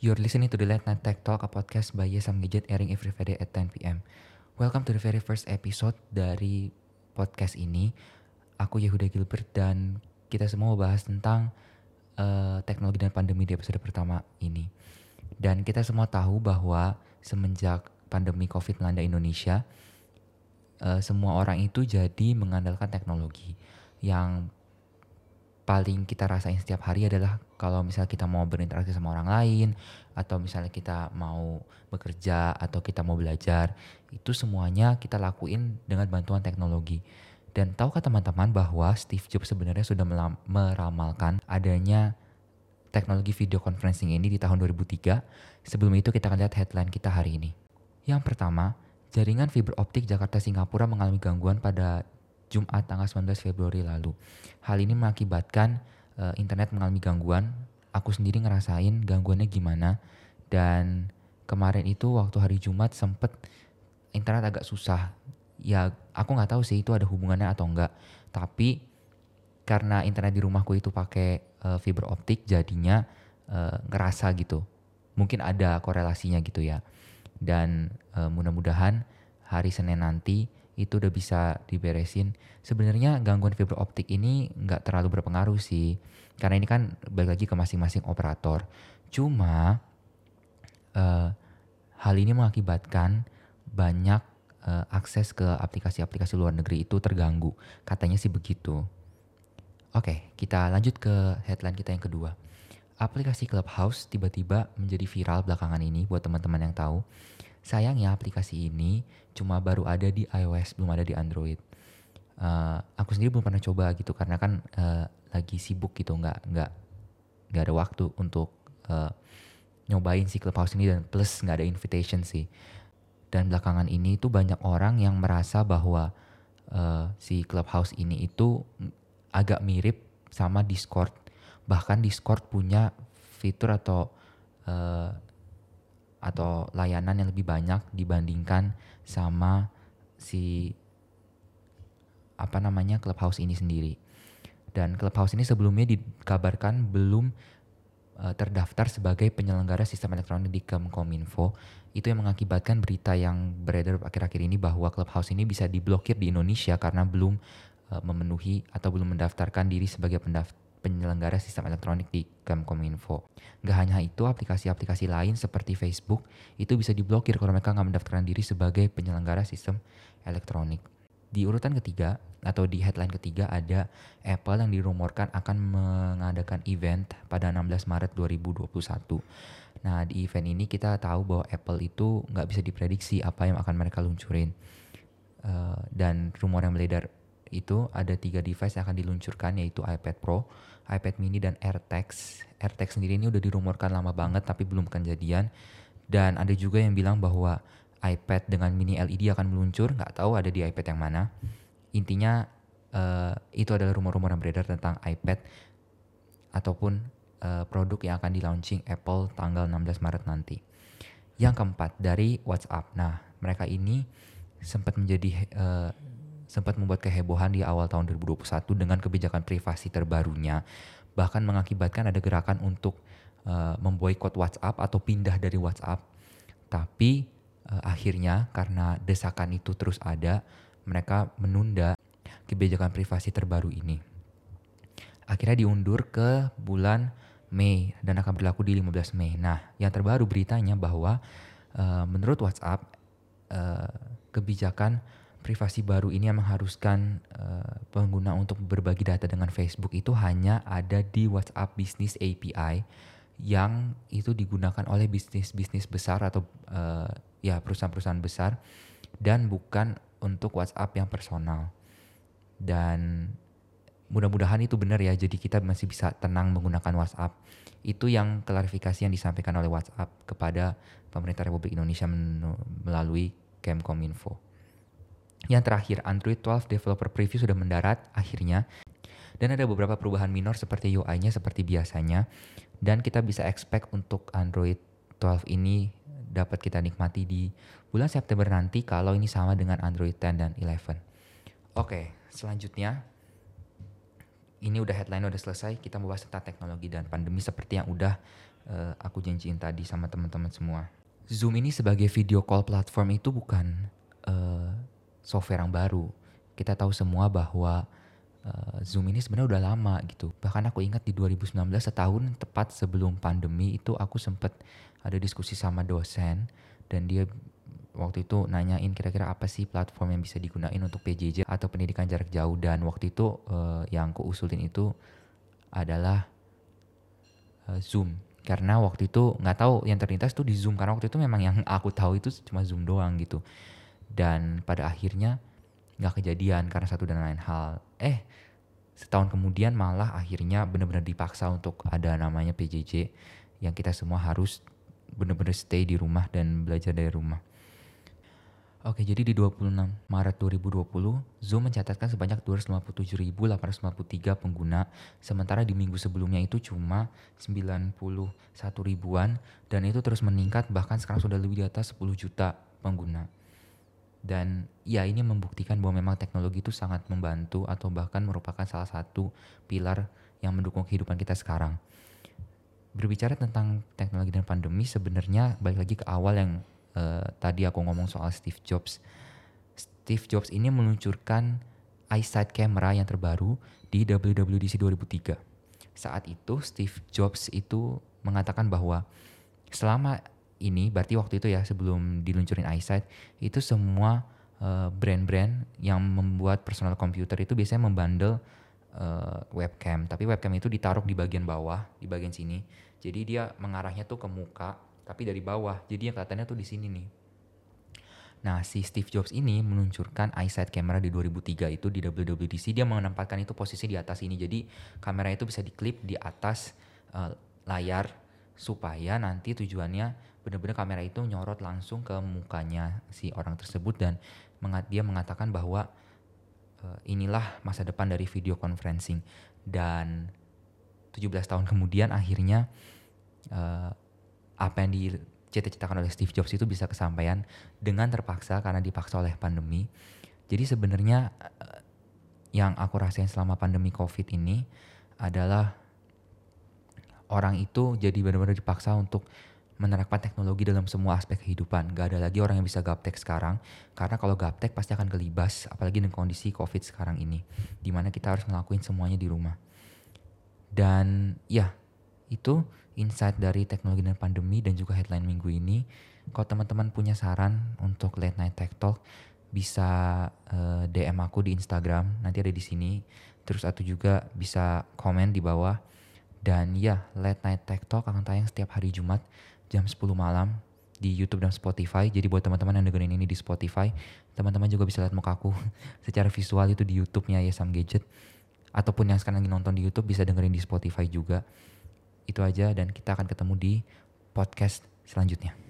You're listening to the Late Night Tech Talk, a podcast by Yesam Gadget airing every Friday at 10 p.m. Welcome to the very first episode dari podcast ini. Aku Yehuda Gilbert dan kita semua mau bahas tentang teknologi dan pandemi di episode pertama ini. Dan kita semua tahu bahwa semenjak pandemi COVID melanda Indonesia, semua orang itu jadi mengandalkan teknologi. Yang paling kita rasain setiap hari adalah kalau misalnya kita mau berinteraksi sama orang lain, atau misalnya kita mau bekerja, atau kita mau belajar, itu semuanya kita lakuin dengan bantuan teknologi. Dan tahukah teman-teman bahwa Steve Jobs sebenarnya sudah meramalkan adanya teknologi video conferencing ini di tahun 2003. Sebelum itu kita akan lihat headline kita hari ini. Yang pertama, jaringan fiber optik Jakarta-Singapura mengalami gangguan pada Jumat tanggal 19 Februari lalu. Hal ini mengakibatkan internet mengalami gangguan. Aku sendiri ngerasain gangguannya gimana. Dan kemarin itu waktu hari Jumat sempet internet agak susah. Ya aku gak tahu sih itu ada hubungannya atau enggak. Tapi karena internet di rumahku itu pakai fiber optik, jadinya ngerasa gitu. Mungkin ada korelasinya gitu ya. Dan mudah-mudahan hari Senin nanti itu udah bisa diberesin. Sebenarnya gangguan fiber optik ini nggak terlalu berpengaruh sih, karena ini kan balik lagi ke masing-masing operator. Cuma hal ini mengakibatkan banyak akses ke aplikasi-aplikasi luar negeri itu terganggu. Katanya sih begitu. Oke, kita lanjut ke headline kita yang kedua. Aplikasi Clubhouse tiba-tiba menjadi viral belakangan ini buat teman-teman yang tahu. Sayangnya aplikasi ini cuma baru ada di iOS, belum ada di Android. Aku sendiri belum pernah coba gitu karena kan lagi sibuk gitu, nggak ada waktu untuk nyobain si Clubhouse ini, dan plus nggak ada invitation sih. Dan belakangan ini tuh banyak orang yang merasa bahwa si Clubhouse ini itu agak mirip sama Discord. Bahkan Discord punya fitur atau layanan yang lebih banyak dibandingkan sama si Clubhouse ini sendiri. Dan Clubhouse ini sebelumnya dikabarkan belum terdaftar sebagai penyelenggara sistem elektronik di Kemkominfo. Itu yang mengakibatkan berita yang beredar akhir-akhir ini bahwa Clubhouse ini bisa diblokir di Indonesia karena belum memenuhi atau belum mendaftarkan diri sebagai penyelenggara sistem elektronik di Kemkominfo. Gak hanya itu, aplikasi-aplikasi lain seperti Facebook itu bisa diblokir kalau mereka gak mendaftarkan diri sebagai penyelenggara sistem elektronik. Di urutan ketiga atau di headline ketiga ada Apple yang dirumorkan akan mengadakan event pada 16 Maret 2021. Nah, di event ini kita tahu bahwa Apple itu gak bisa diprediksi apa yang akan mereka luncurin. Dan rumor yang beredar itu ada 3 device yang akan diluncurkan, yaitu iPad Pro, iPad mini, dan AirTags. AirTags sendiri ini udah dirumorkan lama banget tapi belum kejadian. Dan ada juga yang bilang bahwa iPad dengan mini LED akan meluncur, nggak tahu ada di iPad yang mana. Intinya itu adalah rumor-rumor yang beredar tentang iPad ataupun produk yang akan di-launching Apple tanggal 16 Maret nanti. Yang keempat, dari WhatsApp. Nah, mereka ini sempat membuat kehebohan di awal tahun 2021 dengan kebijakan privasi terbarunya, bahkan mengakibatkan ada gerakan untuk memboikot WhatsApp atau pindah dari WhatsApp. Tapi akhirnya karena desakan itu terus ada, mereka menunda kebijakan privasi terbaru ini. Akhirnya diundur ke bulan Mei dan akan berlaku di 15 Mei. Nah, yang terbaru beritanya bahwa menurut WhatsApp, kebijakan privasi baru ini yang mengharuskan pengguna untuk berbagi data dengan Facebook itu hanya ada di WhatsApp Business API yang itu digunakan oleh bisnis-bisnis besar atau perusahaan-perusahaan besar, dan bukan untuk WhatsApp yang personal. Dan mudah-mudahan itu benar ya, jadi kita masih bisa tenang menggunakan WhatsApp. Itu yang klarifikasi yang disampaikan oleh WhatsApp kepada pemerintah Republik Indonesia melalui Kemkominfo. Yang terakhir, Android 12 Developer Preview sudah mendarat akhirnya. Dan ada beberapa perubahan minor seperti UI-nya seperti biasanya. Dan kita bisa expect untuk Android 12 ini dapat kita nikmati di bulan September nanti kalau ini sama dengan Android 10 dan 11. Oke, selanjutnya ini udah headline udah selesai. Kita mau bahas tentang teknologi dan pandemi seperti yang udah aku janjiin tadi sama teman-teman semua. Zoom ini sebagai video call platform itu bukan software yang baru. Kita tahu semua bahwa Zoom ini sebenarnya udah lama gitu. Bahkan aku ingat di 2019, setahun tepat sebelum pandemi itu, aku sempat ada diskusi sama dosen dan dia waktu itu nanyain kira-kira apa sih platform yang bisa digunain untuk PJJ atau pendidikan jarak jauh, dan waktu itu yang aku usulin itu adalah Zoom. Karena waktu itu nggak tahu yang terlintas tuh di Zoom, karena waktu itu memang yang aku tahu itu cuma Zoom doang gitu. Dan pada akhirnya nggak kejadian karena satu dan lain hal. Setahun kemudian malah akhirnya benar-benar dipaksa untuk ada namanya PJJ, yang kita semua harus benar-benar stay di rumah dan belajar dari rumah. Oke, jadi di 26 Maret 2020, Zoom mencatatkan sebanyak 257.853 pengguna, sementara di minggu sebelumnya itu cuma 91 ribuan, dan itu terus meningkat, bahkan sekarang sudah lebih di atas 10 juta pengguna. Dan ya, ini membuktikan bahwa memang teknologi itu sangat membantu atau bahkan merupakan salah satu pilar yang mendukung kehidupan kita sekarang. Berbicara tentang teknologi dan pandemi, sebenarnya balik lagi ke awal yang tadi aku ngomong soal Steve Jobs. Steve Jobs ini meluncurkan EyeSight camera yang terbaru di WWDC 2003. Saat itu Steve Jobs itu mengatakan bahwa selama ini, berarti waktu itu ya sebelum diluncurin EyeSight, itu semua brand-brand yang membuat personal computer itu biasanya membundle webcam. Tapi webcam itu ditaruh di bagian bawah, di bagian sini. Jadi dia mengarahnya tuh ke muka, tapi dari bawah. Jadi yang kelihatannya tuh di sini nih. Nah, si Steve Jobs ini meluncurkan EyeSight camera di 2003 itu di WWDC. Dia menempatkan itu posisi di atas ini. Jadi kamera itu bisa diklip di atas layar, supaya nanti tujuannya benar-benar kamera itu nyorot langsung ke mukanya si orang tersebut, dan dia mengatakan bahwa inilah masa depan dari video conferencing. Dan 17 tahun kemudian akhirnya apa yang dicita-citakan oleh Steve Jobs itu bisa kesampaian dengan terpaksa karena dipaksa oleh pandemi. Jadi sebenarnya yang aku rasain selama pandemi COVID ini adalah orang itu jadi benar-benar dipaksa untuk menerapkan teknologi dalam semua aspek kehidupan. Gak ada lagi orang yang bisa gaptek sekarang, karena kalau gaptek pasti akan kelibas, apalagi dengan kondisi COVID sekarang ini, dimana kita harus ngelakuin semuanya di rumah. Dan ya, itu insight dari teknologi dan pandemi dan juga headline minggu ini. Kalau teman-teman punya saran untuk Late Night Tech Talk, bisa DM aku di Instagram, nanti ada di sini. Terus atau juga bisa komen di bawah. Dan ya, Late Night Tech Talk akan tayang setiap hari Jumat jam 10 malam di YouTube dan Spotify. Jadi buat teman-teman yang dengerin ini di Spotify, teman-teman juga bisa lihat mukaku secara visual itu di YouTube-nya Yesam Gadget. Ataupun yang sekarang lagi nonton di YouTube bisa dengerin di Spotify juga. Itu aja, dan kita akan ketemu di podcast selanjutnya.